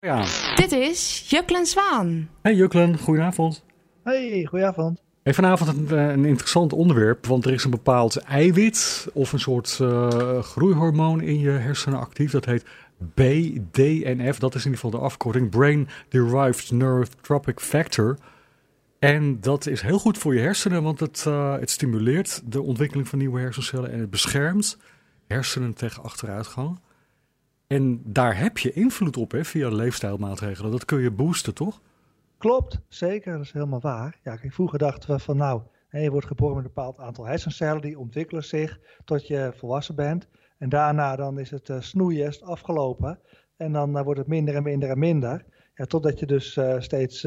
Ja. Dit is Juklen Zwaan. Hey Juklen, goedenavond. Hey, goedenavond. Hey, vanavond een interessant onderwerp, want er is een bepaald eiwit of een soort groeihormoon in je hersenen actief. Dat heet BDNF, dat is in ieder geval de afkorting, Brain Derived Neurotrophic Factor. En dat is heel goed voor je hersenen, want het stimuleert de ontwikkeling van nieuwe hersencellen en het beschermt hersenen tegen achteruitgang. En daar heb je invloed op, hè, via leefstijlmaatregelen. Dat kun je boosten, toch? Klopt, zeker. Dat is helemaal waar. Ja, kijk, vroeger dachten we van je wordt geboren met een bepaald aantal hersencellen. Die ontwikkelen zich tot je volwassen bent. En daarna dan is het snoeien, is het afgelopen. En dan wordt het minder en minder en minder. Ja, totdat je dus steeds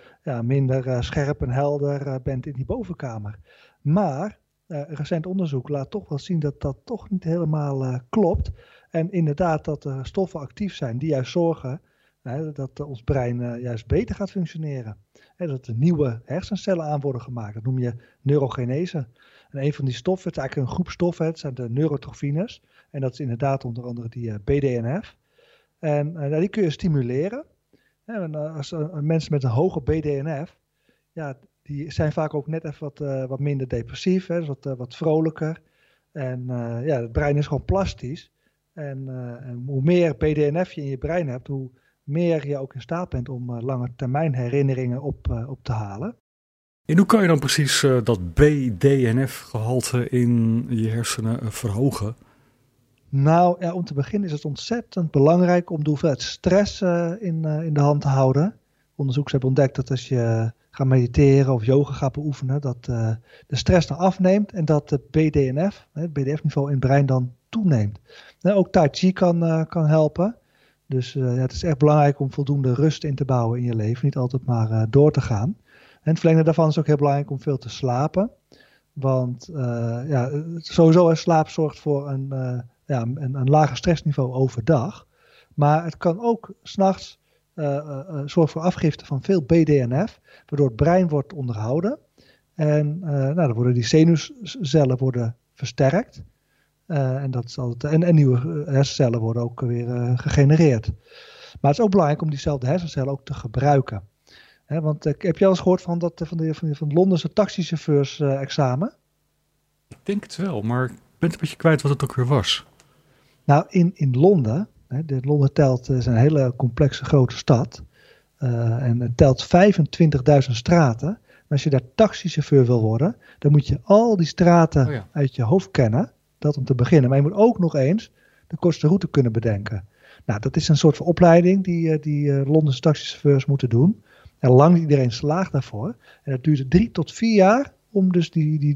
minder scherp en helder bent in die bovenkamer. Maar recent onderzoek laat toch wel zien dat dat toch niet helemaal klopt. En inderdaad dat er stoffen actief zijn die juist zorgen dat ons brein juist beter gaat functioneren. Dat er nieuwe hersencellen aan worden gemaakt. Dat noem je neurogenese. En een van die stoffen, het is eigenlijk een groep stoffen, het zijn de neurotrophines. En dat is inderdaad onder andere die BDNF. En die kun je stimuleren. En als mensen met een hoge BDNF, die zijn vaak ook net even wat minder depressief, dus wat vrolijker. En het brein is gewoon plastisch. En hoe meer BDNF je in je brein hebt, hoe meer je ook in staat bent om lange termijn herinneringen op te halen. En hoe kan je dan precies dat BDNF-gehalte in je hersenen verhogen? Nou, ja, om te beginnen is het ontzettend belangrijk om de hoeveelheid stress in de hand te houden. Onderzoekers hebben ontdekt dat als je gaat mediteren of yoga gaat beoefenen, dat de stress dan afneemt en dat de BDNF, het BDNF-niveau in het brein dan toeneemt. Ook Tai Chi kan helpen. Dus het is echt belangrijk om voldoende rust in te bouwen in je leven. Niet altijd maar door te gaan. En het verlengde daarvan is ook heel belangrijk om veel te slapen. Want sowieso slaap zorgt voor een lager stressniveau overdag. Maar het kan ook 's nachts zorgen voor afgifte van veel BDNF. Waardoor het brein wordt onderhouden. En dan worden die zenuwcellen versterkt. En nieuwe hersencellen worden ook weer gegenereerd. Maar het is ook belangrijk om diezelfde hersencellen ook te gebruiken. Want heb je al eens gehoord van het Londense taxichauffeurs examen? Ik denk het wel, maar ik ben een beetje kwijt wat het ook weer was. Nou, in Londen, Londen is een hele complexe grote stad. En het telt 25.000 straten. En als je daar taxichauffeur wil worden, dan moet je al die straten uit je hoofd kennen. Dat om te beginnen. Maar je moet ook nog eens de kortste route kunnen bedenken. Nou, dat is een soort van opleiding die Londense taxichauffeurs moeten doen. En lang niet iedereen slaagt daarvoor. En dat duurt 3 tot 4 jaar om dus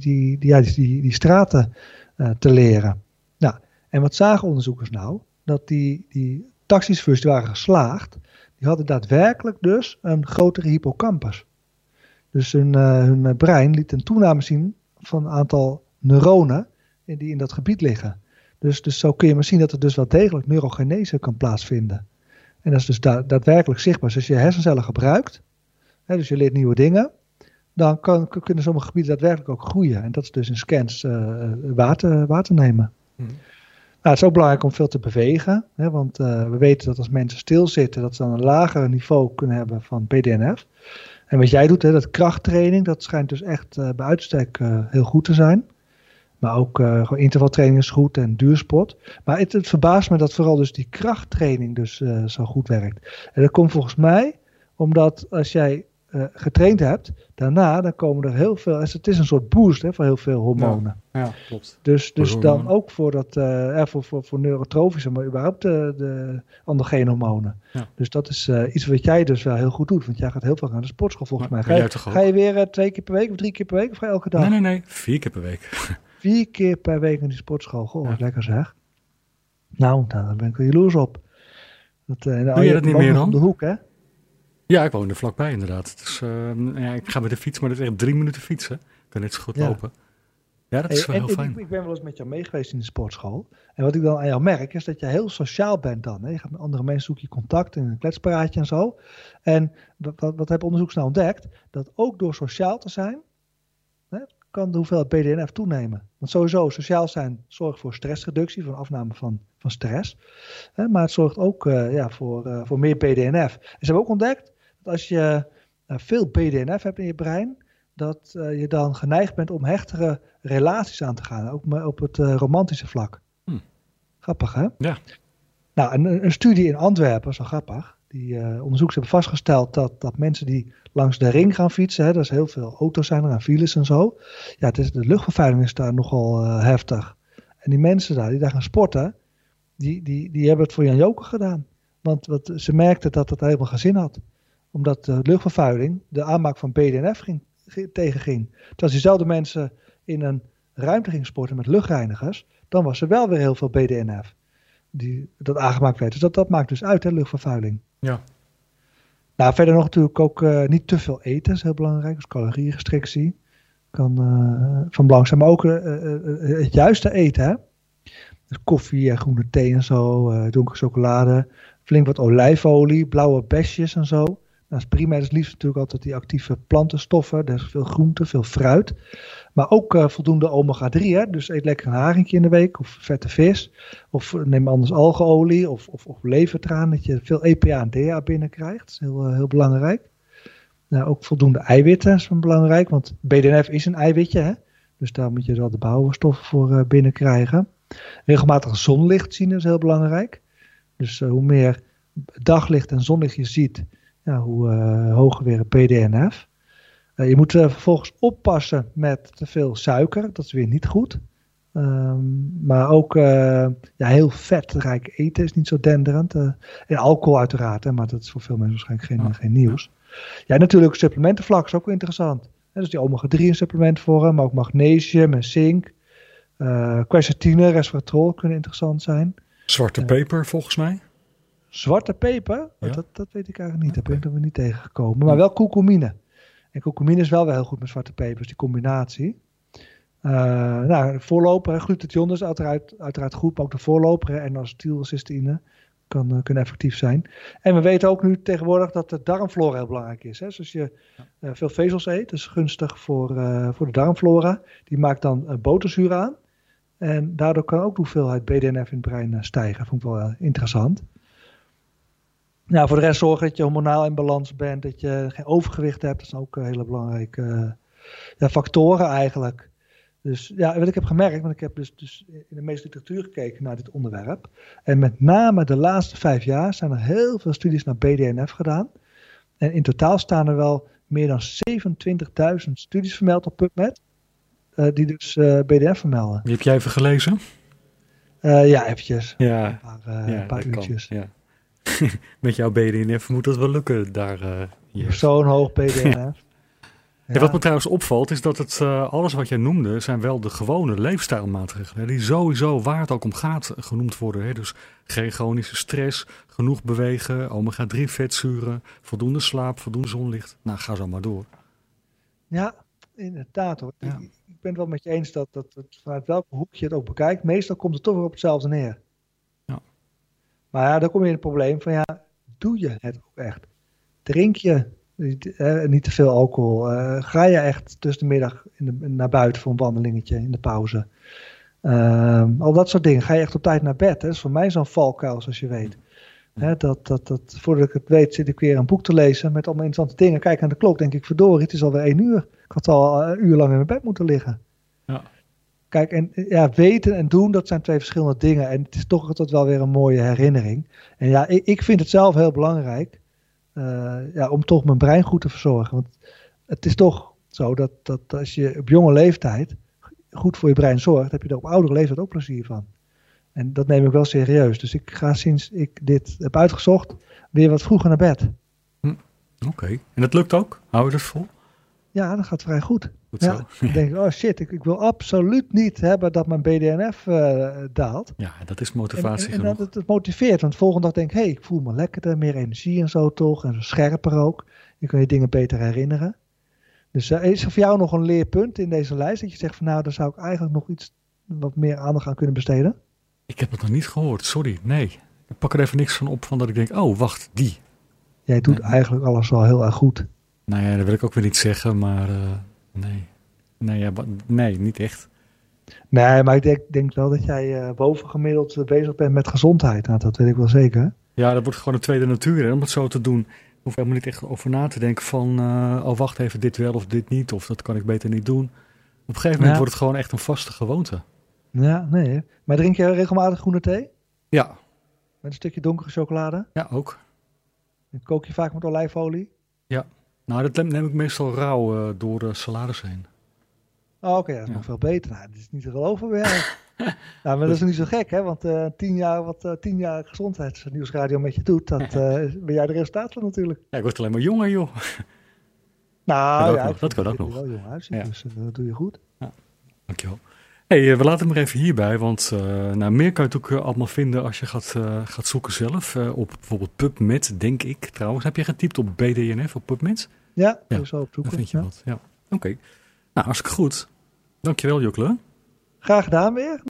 die straten te leren. Nou, en wat zagen onderzoekers nou? Dat die taxichauffeurs die waren geslaagd, die hadden daadwerkelijk dus een grotere hippocampus. Dus hun brein liet een toename zien van een aantal neuronen die in dat gebied liggen. Dus zo kun je maar zien dat er dus wel degelijk neurogenese kan plaatsvinden. En dat is dus daadwerkelijk zichtbaar. Dus als je hersencellen gebruikt, dus je leert nieuwe dingen, dan kunnen sommige gebieden daadwerkelijk ook groeien. En dat is dus in scans waar te nemen. Nou, het is ook belangrijk om veel te bewegen. Want we weten dat als mensen stilzitten, dat ze dan een lager niveau kunnen hebben van BDNF. En wat jij doet, dat krachttraining, dat schijnt dus echt bij uitstek heel goed te zijn. Maar ook gewoon intervaltraining is goed en duursport. Maar het verbaast me dat vooral dus die krachttraining dus zo goed werkt. En dat komt volgens mij omdat als jij getraind hebt, daarna dan komen er heel veel. Het is een soort boost voor heel veel hormonen. Ja, klopt. Dus dan ook voor neurotrofische, maar überhaupt de androgene hormonen. Ja. Dus dat is iets wat jij dus wel heel goed doet. Want jij gaat heel veel naar de sportschool volgens mij. Ga je weer 2 keer per week of 3 keer per week of ga je elke dag? Nee. 4 keer per week. 4 keer per week in die sportschool. Goh, wat lekker zeg. Nou, daar ben ik wel jaloers op. Doe je dat niet meer dan? Op de hoek, hè? Ja, ik woon er vlakbij inderdaad. Dus, ik ga met de fiets, maar dat is echt 3 minuten fietsen. Ik kan net zo goed lopen. Ja, dat is wel heel fijn. Ik ben wel eens met jou mee geweest in de sportschool. En wat ik dan aan jou merk, is dat je heel sociaal bent dan. Hè? Je gaat met andere mensen, zoek je contact in een kletspraatje en zo. En wat hebben onderzoekers nou ontdekt? Dat ook door sociaal te zijn, kan de hoeveelheid BDNF toenemen. Want sowieso, sociaal zijn zorgt voor stressreductie, voor afname van stress. Maar het zorgt ook voor meer BDNF. En ze hebben ook ontdekt dat als je veel BDNF hebt in je brein, dat je dan geneigd bent om hechtere relaties aan te gaan. Ook op het romantische vlak. Grappig, hè? Ja. Nou, een studie in Antwerpen, is wel grappig. Die onderzoekers hebben vastgesteld dat mensen die langs de ring gaan fietsen, er is heel veel auto's zijn er en files en zo. Ja, de luchtvervuiling is daar nogal heftig. En die mensen die daar gaan sporten, die hebben het voor Jan Joker gedaan. Want ze merkten dat het helemaal geen zin had. Omdat de luchtvervuiling de aanmaak van BDNF tegenging. Dus als diezelfde mensen in een ruimte gingen sporten met luchtreinigers, dan was er wel weer heel veel BDNF. Dat aangemaakt werd. Dus dat maakt dus uit, hè, luchtvervuiling. Ja. Nou, verder nog natuurlijk ook niet te veel eten, is heel belangrijk. Dus calorierestrictie kan van belang zijn. Maar ook het juiste eten, hè. Dus koffie en groene thee en zo, donkere chocolade, flink wat olijfolie, blauwe besjes en zo. Dat is prima. Dat is liefst natuurlijk altijd die actieve plantenstoffen. Er is veel groente, veel fruit. Maar ook voldoende omega-3. Hè? Dus eet lekker een haringje in de week. Of vette vis. Of neem anders algeolie. Of levertraan. Dat je veel EPA en DHA binnenkrijgt. Dat is heel belangrijk. Nou, ook voldoende eiwitten is belangrijk. Want BDNF is een eiwitje. Hè? Dus daar moet je wel de bouwstoffen voor binnenkrijgen. Regelmatig zonlicht zien is heel belangrijk. Dus hoe meer daglicht en zonlicht je ziet, hoe hoger weer het BDNF. Je moet vervolgens oppassen met te veel suiker. Dat is weer niet goed. Maar ook heel vetrijk eten is niet zo denderend. En alcohol uiteraard, hè, maar dat is voor veel mensen waarschijnlijk geen nieuws. Ja, natuurlijk supplementenvlak is ook wel interessant. Dus die omega-3 in supplementvorm, maar ook magnesium en zink. Quercetine, resveratrol kunnen interessant zijn. Zwarte peper volgens mij. Zwarte peper? Ja. Dat weet ik eigenlijk niet. Daar ben ik niet tegengekomen. Maar wel curcumine. En curcumine is wel heel goed met zwarte pepers, die combinatie. De voorloper, glutathion is uiteraard goed, maar ook de voorloper en acetylcysteïne kunnen effectief zijn. En we weten ook nu tegenwoordig dat de darmflora heel belangrijk is. Hè? Dus als je veel vezels eet, dat is gunstig voor de darmflora. Die maakt dan boterzuur aan. En daardoor kan ook de hoeveelheid BDNF in het brein stijgen. Dat vond ik wel interessant. Nou, voor de rest zorgen dat je hormonaal in balans bent, dat je geen overgewicht hebt. Dat zijn ook hele belangrijke factoren eigenlijk. Dus ja, wat ik heb gemerkt, want ik heb dus in de meeste literatuur gekeken naar dit onderwerp. En met name de laatste 5 jaar zijn er heel veel studies naar BDNF gedaan. En in totaal staan er wel meer dan 27.000 studies vermeld op PubMed. Die dus BDNF vermelden. Die heb jij even gelezen? Ja, eventjes. Ja. Een paar uurtjes. Kan, ja. Met jouw BDNF moet dat wel lukken daar. Zo'n hoog BDNF. Ja, wat me trouwens opvalt is dat het alles wat jij noemde zijn wel de gewone leefstijlmaatregelen. Die sowieso waar het ook om gaat genoemd worden. Hè? Dus geen chronische stress, genoeg bewegen, omega-3 vetzuren, voldoende slaap, voldoende zonlicht. Nou, ga zo maar door. Ja, inderdaad hoor. Ja. Ik ben het wel met je eens dat vanuit welke hoek je het ook bekijkt, meestal komt het toch weer op hetzelfde neer. Ja. Maar ja, dan kom je in het probleem van doe je het ook echt? Drink je niet te veel alcohol? Ga je echt tussen de middag naar buiten voor een wandelingetje in de pauze? Al dat soort dingen. Ga je echt op tijd naar bed? Hè? Dat is voor mij zo'n valkuil, zoals je weet. Voordat ik het weet zit ik weer een boek te lezen met allemaal interessante dingen. Kijk aan de klok, denk ik, verdorie, het is alweer 1 uur. Ik had al een uur lang in mijn bed moeten liggen. Ja. Kijk, en weten en doen, dat zijn 2 verschillende dingen. En het is toch altijd wel weer een mooie herinnering. En ja, ik vind het zelf heel belangrijk om toch mijn brein goed te verzorgen. Want het is toch zo dat als je op jonge leeftijd goed voor je brein zorgt, heb je er op oudere leeftijd ook plezier van. En dat neem ik wel serieus. Dus ik ga sinds ik dit heb uitgezocht weer wat vroeger naar bed. Oké. En dat lukt ook? Hou je dat vol? Ja, dat gaat vrij goed. Goed zo. Dan denk ik, oh shit, ik wil absoluut niet hebben dat mijn BDNF daalt. Ja, dat is motivatie en genoeg. dat motiveert, want de volgende dag denk ik, ik voel me lekkerder, meer energie en zo toch. En scherper ook. Je kan je dingen beter herinneren. Dus is er voor jou nog een leerpunt in deze lijst? Dat je zegt van daar zou ik eigenlijk nog iets wat meer aandacht aan kunnen besteden? Ik heb het nog niet gehoord, sorry. Nee, ik pak er even niks van op van dat ik denk, oh wacht, die. Jij doet eigenlijk alles wel heel erg goed. Nou ja, dat wil ik ook weer niet zeggen, maar nee. Nee, niet echt. Nee, maar ik denk wel dat jij bovengemiddeld bezig bent met gezondheid. Nou, dat weet ik wel zeker. Ja, dat wordt gewoon een tweede natuur, hè, om het zo te doen. Ik hoef helemaal niet echt over na te denken van... wacht even, dit wel of dit niet. Of dat kan ik beter niet doen. Op een gegeven moment wordt het gewoon echt een vaste gewoonte. Ja, nee. Maar drink je regelmatig groene thee? Ja. Met een stukje donkere chocolade? Ja, ook. En kook je vaak met olijfolie? Ja. Nou, dat neem ik meestal rauw door salades heen. Oh, oké, dat is nog veel beter. Nou, dat is niet te geloven bij jou. Nou, maar dat is niet zo gek, hè? Want 10 jaar wat 10 jaar gezondheidsnieuwsradio met je doet, dat ben jij de resultaat van natuurlijk. Ja, ik word alleen maar jonger, joh. Nou, dat kan ook nog. wel jong uitzien, dus dat doe je goed. Ja, dankjewel. Hey, we laten het maar even hierbij, want meer kan je het ook allemaal vinden als je gaat zoeken zelf. Op bijvoorbeeld PubMed, denk ik trouwens. Heb je getypt op BDNF, op PubMed? Ja, zo op zoeken. Dan vind je wat. Ja. Oké. Nou, hartstikke goed. Dankjewel, Jukle. Graag gedaan weer.